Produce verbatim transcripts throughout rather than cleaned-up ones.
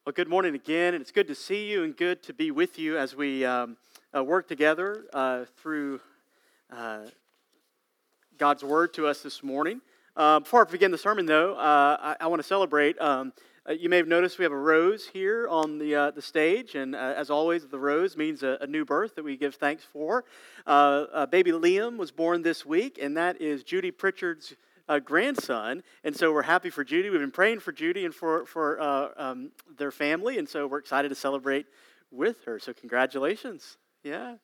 Well, good morning again, and it's good to see you and good to be with you as we um, uh, work together uh, through uh, God's Word to us this morning. Uh, before I begin the sermon, though, uh, I, I want to celebrate. Um, uh, you may have noticed we have a rose here on the uh, the stage, and uh, as always, the rose means a, a new birth that we give thanks for. Uh, uh, baby Liam was born this week, and that is Judy Pritchard's Uh, grandson, and so we're happy for Judy. We've been praying for Judy and for for uh, um, their family, and so we're excited to celebrate with her. So congratulations, yeah.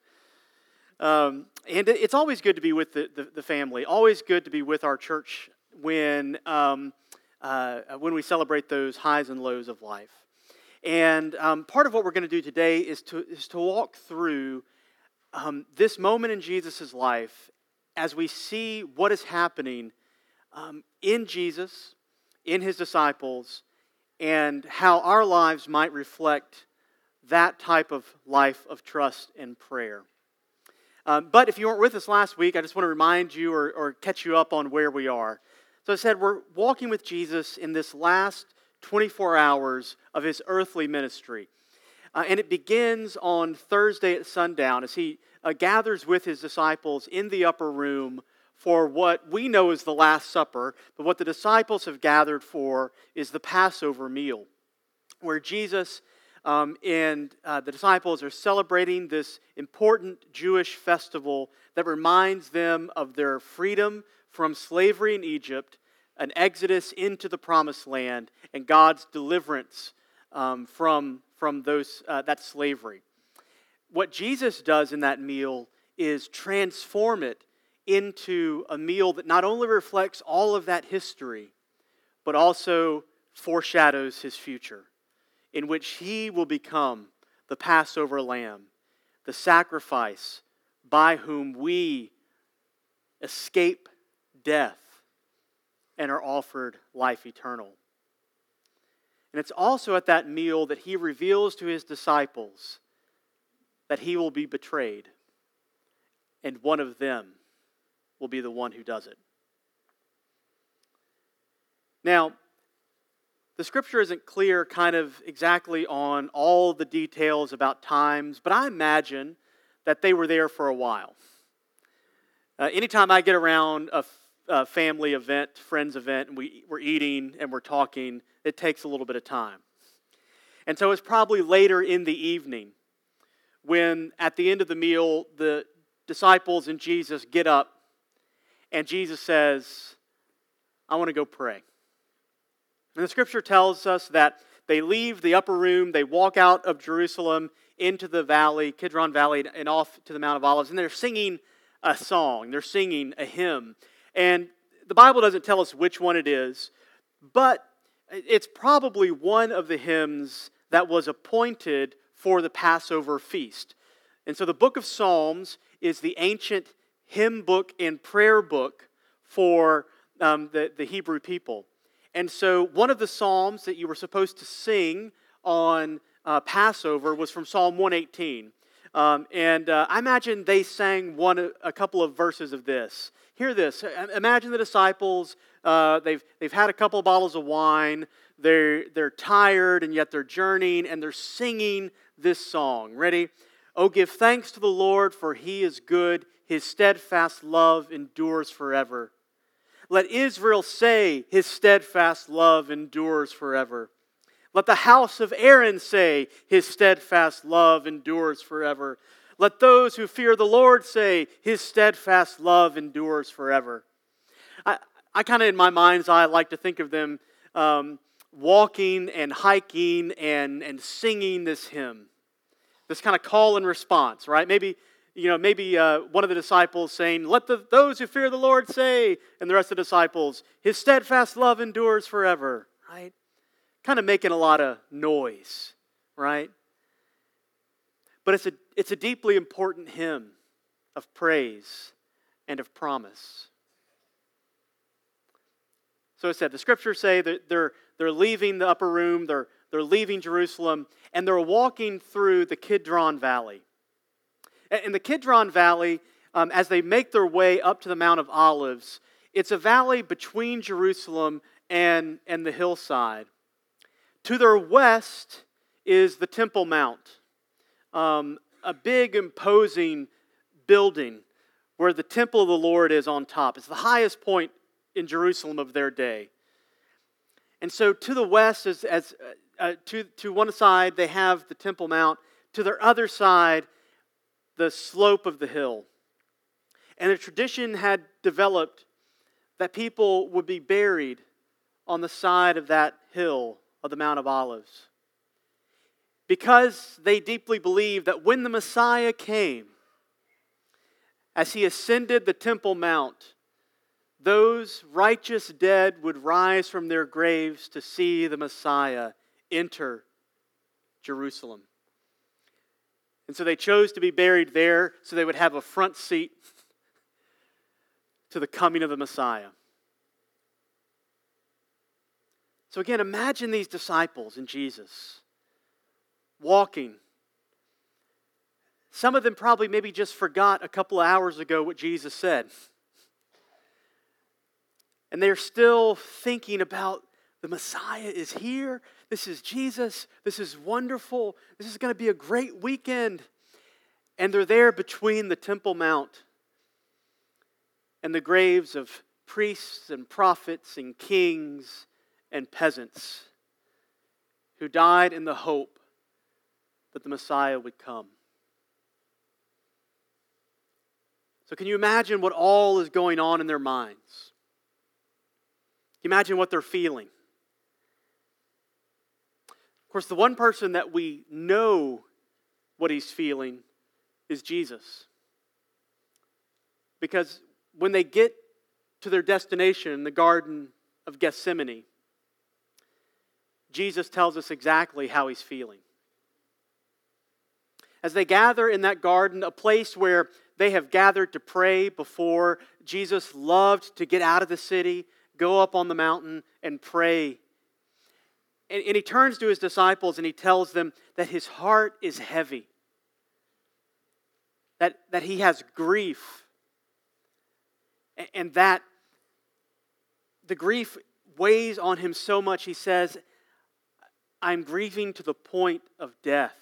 Um, and it's always good to be with the, the, the family. Always good to be with our church when um, uh, when we celebrate those highs and lows of life. And um, part of what we're going to do today is to is to walk through um, this moment in Jesus' life as we see what is happening Um, in Jesus, in His disciples, and how our lives might reflect that type of life of trust and prayer. Um, but if you weren't with us last week, I just want to remind you or, or catch you up on where we are. So I said we're walking with Jesus in this last twenty-four hours of His earthly ministry. Uh, and it begins on Thursday at sundown as He uh, gathers with His disciples in the upper room for what we know is the Last Supper, but what the disciples have gathered for is the Passover meal, where Jesus um, and uh, the disciples are celebrating this important Jewish festival that reminds them of their freedom from slavery in Egypt, an exodus into the Promised Land, and God's deliverance um, from, from those uh, that slavery. What Jesus does in that meal is transform it into a meal that not only reflects all of that history, but also foreshadows His future, in which He will become the Passover lamb, the sacrifice by whom we escape death and are offered life eternal. And it's also at that meal that He reveals to His disciples that He will be betrayed, and one of them will be the one who does it. Now, the Scripture isn't clear kind of exactly on all the details about times, but I imagine that they were there for a while. Uh, anytime I get around a, a family event, friends event, and we, we're eating and we're talking, it takes a little bit of time. And so it's probably later in the evening when at the end of the meal, the disciples and Jesus get up and Jesus says, I want to go pray. And the Scripture tells us that they leave the upper room, they walk out of Jerusalem into the valley, Kidron Valley, and off to the Mount of Olives, and they're singing a song, they're singing a hymn. And the Bible doesn't tell us which one it is, but it's probably one of the hymns that was appointed for the Passover feast. And so the book of Psalms is the ancient hymn book and prayer book for um, the, the Hebrew people. And so one of the psalms that you were supposed to sing on uh, Passover was from Psalm one eighteen. Um, and uh, I imagine they sang one a couple of verses of this. Hear this. Imagine the disciples, uh, they've, they've had a couple of bottles of wine, they're, they're tired and yet they're journeying and they're singing this song. Ready? Oh, give thanks to the Lord, for He is good. His steadfast love endures forever. Let Israel say, His steadfast love endures forever. Let the house of Aaron say, His steadfast love endures forever. Let those who fear the Lord say, His steadfast love endures forever. I, I kind of, in my mind's eye, like to think of them um, walking and hiking and, and singing this hymn. This kind of call and response, right? Maybe You know, maybe uh, one of the disciples saying, let the, those who fear the Lord say, and the rest of the disciples, His steadfast love endures forever, right? Kind of making a lot of noise, right? But it's a, it's a deeply important hymn of praise and of promise. So it said, the Scriptures say that they're, they're leaving the upper room, they're, they're leaving Jerusalem, and they're walking through the Kidron Valley. In the Kidron Valley, um, as they make their way up to the Mount of Olives, it's a valley between Jerusalem and, and the hillside. To their west is the Temple Mount, um, a big imposing building where the temple of the Lord is on top. It's the highest point in Jerusalem of their day. And so to the west, as, as uh, to, to one side, they have the Temple Mount. To their other side, the slope of the hill. And a tradition had developed that people would be buried on the side of that hill of the Mount of Olives, because they deeply believed that when the Messiah came, as he ascended the Temple Mount, those righteous dead would rise from their graves to see the Messiah enter Jerusalem. And so they chose to be buried there so they would have a front seat to the coming of the Messiah. So again, imagine these disciples and Jesus walking. Some of them probably maybe just forgot a couple of hours ago what Jesus said. And they're still thinking about the Messiah is here. This is Jesus. This is wonderful. This is going to be a great weekend. And they're there between the Temple Mount and the graves of priests and prophets and kings and peasants who died in the hope that the Messiah would come. So can you imagine what all is going on in their minds? Can you imagine what they're feeling? Of course, the one person that we know what he's feeling is Jesus. Because when they get to their destination, the Garden of Gethsemane, Jesus tells us exactly how he's feeling. As they gather in that garden, a place where they have gathered to pray before, Jesus loved to get out of the city, go up on the mountain and pray. And, and he turns to his disciples and he tells them that his heart is heavy, that, that he has grief, and, and that the grief weighs on him so much, he says, I'm grieving to the point of death.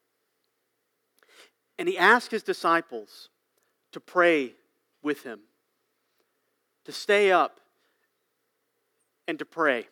And he asked his disciples to pray with him, to stay up and to pray.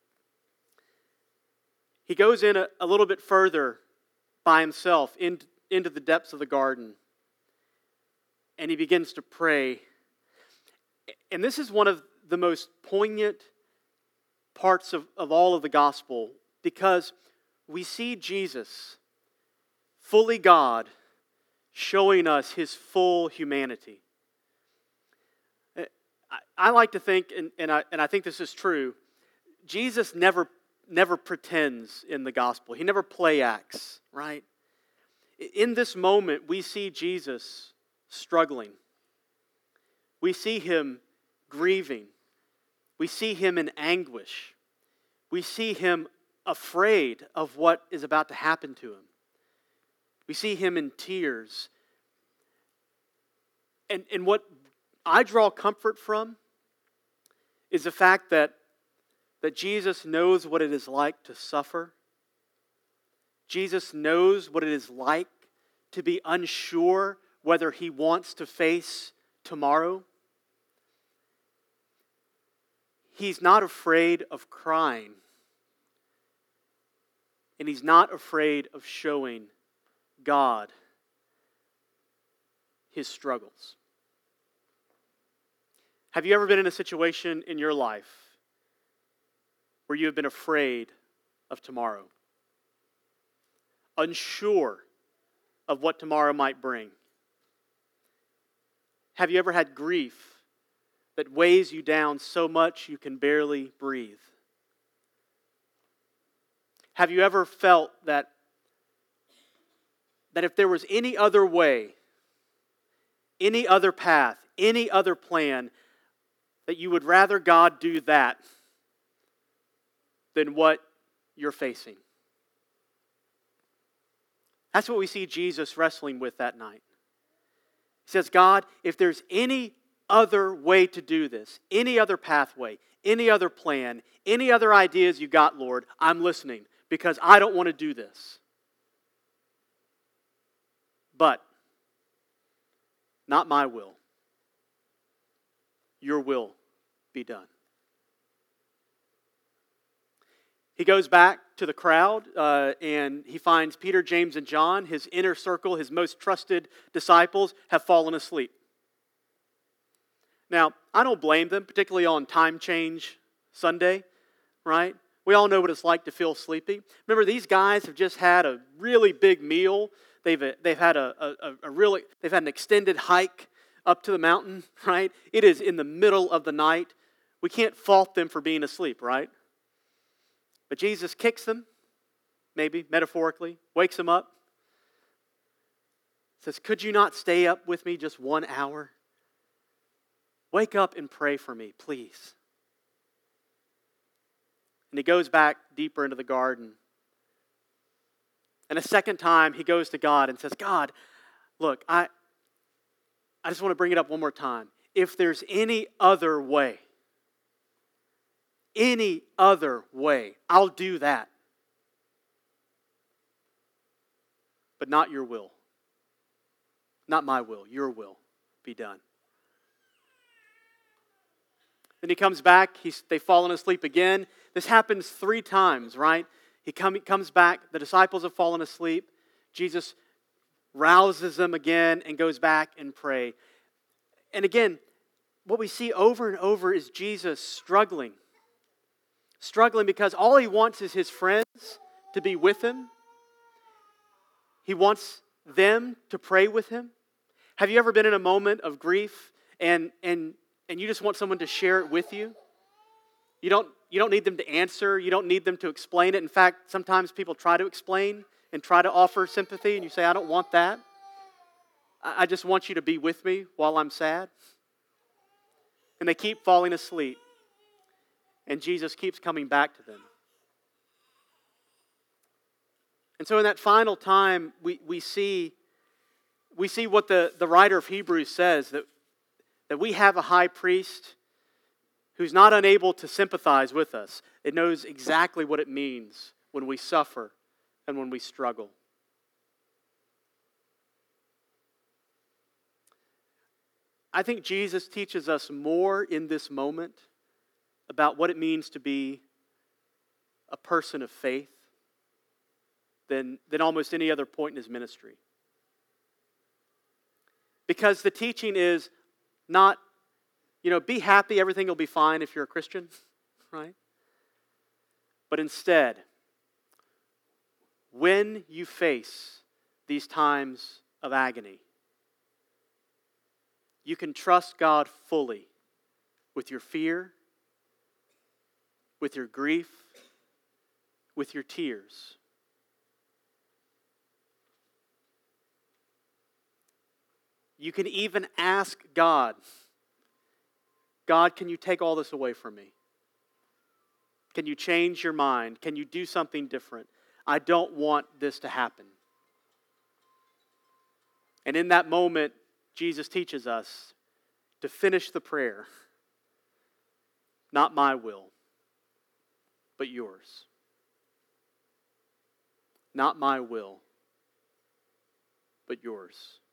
He goes in a, a little bit further by himself in, into the depths of the garden, and he begins to pray. And this is one of the most poignant parts of, of all of the gospel, because we see Jesus, fully God, showing us his full humanity. I, I like to think, and, and, I, and I think this is true, Jesus never, never pretends in the gospel. He never play acts, right? In this moment, we see Jesus struggling. We see him grieving. We see him in anguish. We see him afraid of what is about to happen to him. We see him in tears. And, and what I draw comfort from is the fact that, that Jesus knows what it is like to suffer. Jesus knows what it is like to be unsure whether he wants to face tomorrow. He's not afraid of crying. And he's not afraid of showing God his struggles. Have you ever been in a situation in your life where you have been afraid of tomorrow? Unsure of what tomorrow might bring? Have you ever had grief that weighs you down so much you can barely breathe? Have you ever felt that, that if there was any other way, any other path, any other plan, that you would rather God do that than what you're facing? That's what we see Jesus wrestling with that night. He says, God, if there's any other way to do this, any other pathway, any other plan, any other ideas you got, Lord, I'm listening. because I don't want to do this. But not my will. Your will be done. He goes back to the crowd uh, and he finds Peter, James, and John, his inner circle, his most trusted disciples, have fallen asleep. Now, I don't blame them, particularly on time change Sunday, right? We all know what it's like to feel sleepy. Remember, these guys have just had a really big meal. They've they've had a, a, a really they've had an extended hike up to the mountain, right? It is in the middle of the night. We can't fault them for being asleep, right? But Jesus kicks them, maybe metaphorically, wakes them up, says, "Could you not stay up with me just one hour? Wake up and pray for me, please." And he goes back deeper into the garden. And a second time, he goes to God and says, "God, look, I, I just want to bring it up one more time. If there's any other way, any other way, I'll do that. But not your will. Not my will, your will be done." Then he comes back, he's, they've fallen asleep again. This happens three times, right? He, come, he comes back, the disciples have fallen asleep. Jesus rouses them again and goes back and pray. And again, what we see over and over is Jesus struggling. Struggling because all he wants is his friends to be with him. He wants them to pray with him. Have you ever been in a moment of grief and and and you just want someone to share it with you? You don't you don't need them to answer. You don't need them to explain it. In fact, sometimes people try to explain and try to offer sympathy, and you say, "I don't want that. I just want you to be with me while I'm sad." And they keep falling asleep. And Jesus keeps coming back to them. And so in that final time, we, we see we see what the, the writer of Hebrews says, that, that we have a high priest who's not unable to sympathize with us. It knows exactly what it means when we suffer and when we struggle. I think Jesus teaches us more in this moment about what it means to be a person of faith than, than almost any other point in his ministry. Because the teaching is not, you know, be happy, everything will be fine if you're a Christian, right? But instead, when you face these times of agony, you can trust God fully with your fear, with your grief, with your tears. You can even ask God, "God, can you take all this away from me? Can you change your mind? Can you do something different? I don't want this to happen." And in that moment, Jesus teaches us to finish the prayer. Not my will, but yours. Not my will, but yours.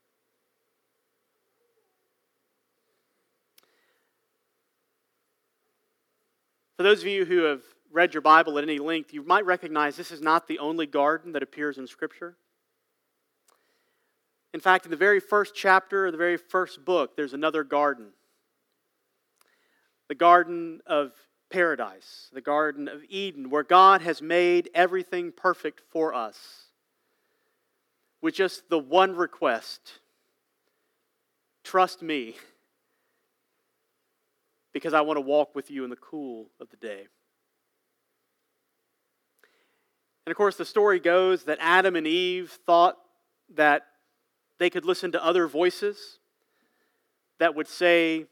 For those of you who have read your Bible at any length, you might recognize this is not the only garden that appears in Scripture. In fact, in the very first chapter of the very first book, there's another garden. The Garden of Paradise, the Garden of Eden, where God has made everything perfect for us, with just the one request: trust me, because I want to walk with you in the cool of the day. And of course, the story goes that Adam and Eve thought that they could listen to other voices that would say,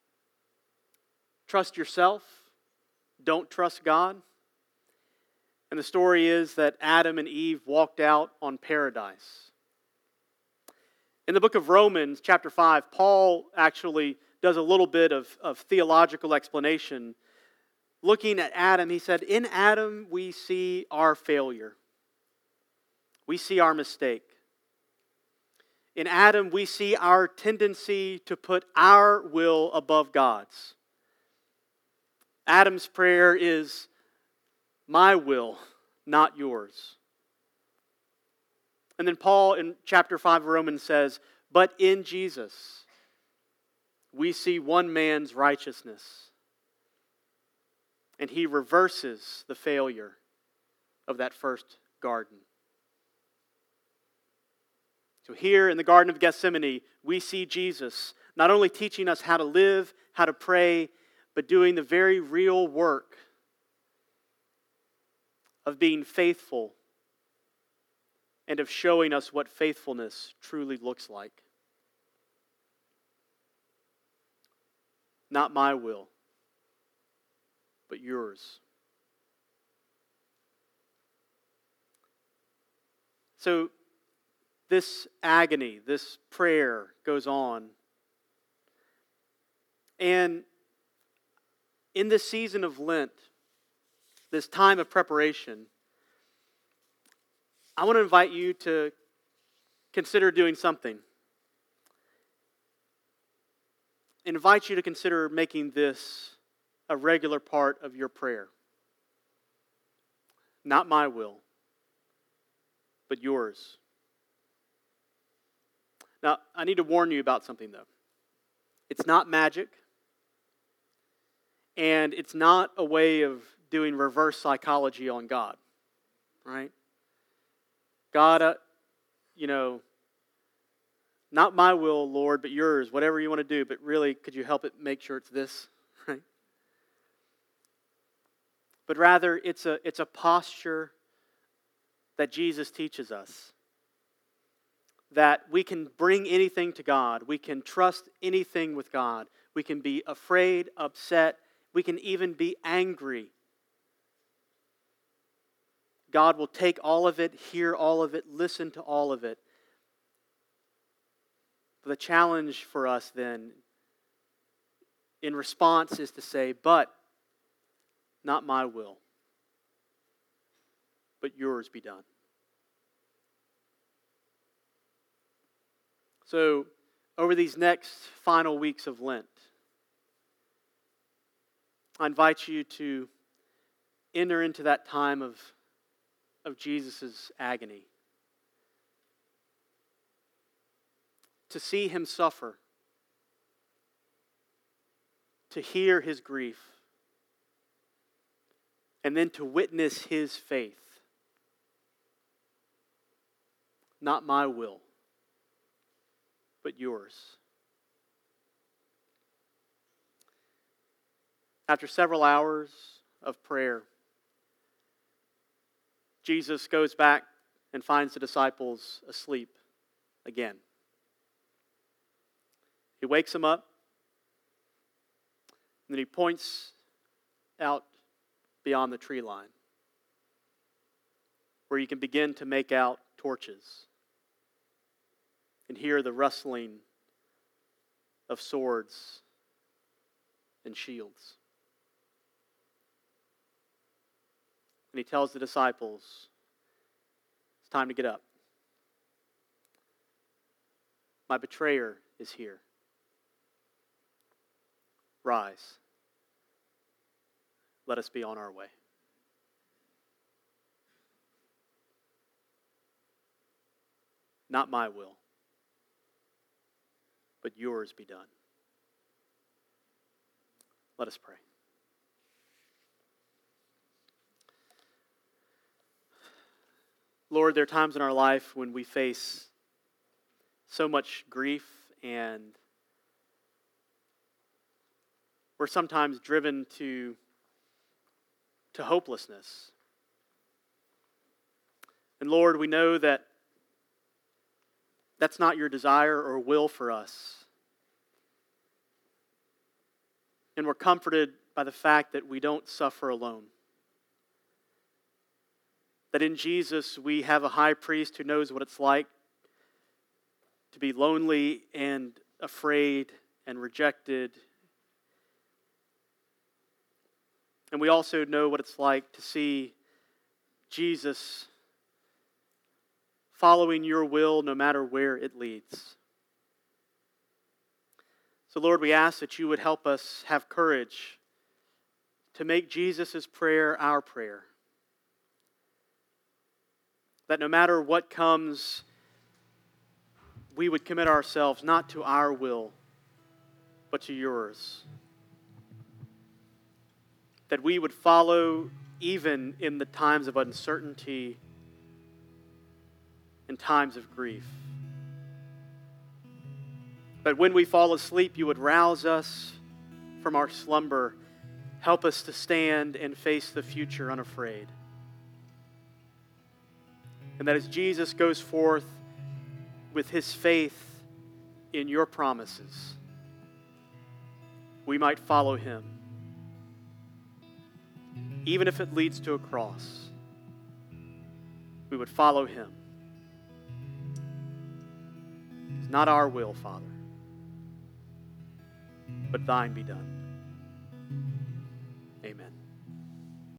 trust yourself, don't trust God. And the story is that Adam and Eve walked out on paradise. In the book of Romans, chapter five, Paul actually does a little bit of, of theological explanation looking at Adam, he said, in Adam we see our failure. We see our mistake. In Adam we see our tendency to put our will above God's. Adam's prayer is, my will, not yours. And then Paul in chapter five of Romans says, but in Jesus we see one man's righteousness. And he reverses the failure of that first garden. So here in the Garden of Gethsemane, we see Jesus not only teaching us how to live, how to pray, but doing the very real work of being faithful and of showing us what faithfulness truly looks like. Not my will, but yours. So this agony, this prayer goes on. And in this season of Lent, this time of preparation, I want to invite you to consider doing something. I invite you to consider making this a regular part of your prayer. Not my will, but yours. Now, I need to warn you about something, though. It's not magic, and it's not a way of doing reverse psychology on God, right? God, uh, you know, not my will, Lord, but yours, whatever you want to do, but really, could you help it make sure it's this, right? But rather, it's a, it's a posture that Jesus teaches us. That we can bring anything to God. We can trust anything with God. We can be afraid, upset. We can even be angry. God will take all of it, hear all of it, listen to all of it. But the challenge for us then, in response, is to say, but not my will, but yours be done. So, over these next final weeks of Lent, I invite you to enter into that time of, of Jesus' agony. To see him suffer. To hear his grief. And then to witness his faith. Not my will, but yours. After several hours of prayer, Jesus goes back and finds the disciples asleep again. He wakes them up, and then he points out beyond the tree line, where you can begin to make out torches and hear the rustling of swords and shields. And he tells the disciples, it's time to get up. My betrayer is here. Rise. Let us be on our way. Not my will, but yours be done. Let us pray. Lord, there are times in our life when we face so much grief, and we're sometimes driven to, to hopelessness. And Lord, we know that that's not your desire or will for us. And we're comforted by the fact that we don't suffer alone. That in Jesus we have a high priest who knows what it's like to be lonely and afraid and rejected And we also know what it's like to see Jesus following your will no matter where it leads. So Lord, we ask that you would help us have courage to make Jesus' prayer our prayer. That no matter what comes, we would commit ourselves not to our will, but to yours. That we would follow even in the times of uncertainty and times of grief. That when we fall asleep, you would rouse us from our slumber, help us to stand and face the future unafraid. And that as Jesus goes forth with his faith in your promises, we might follow him, even if it leads to a cross. We would follow him. It's not our will, Father, but thine be done.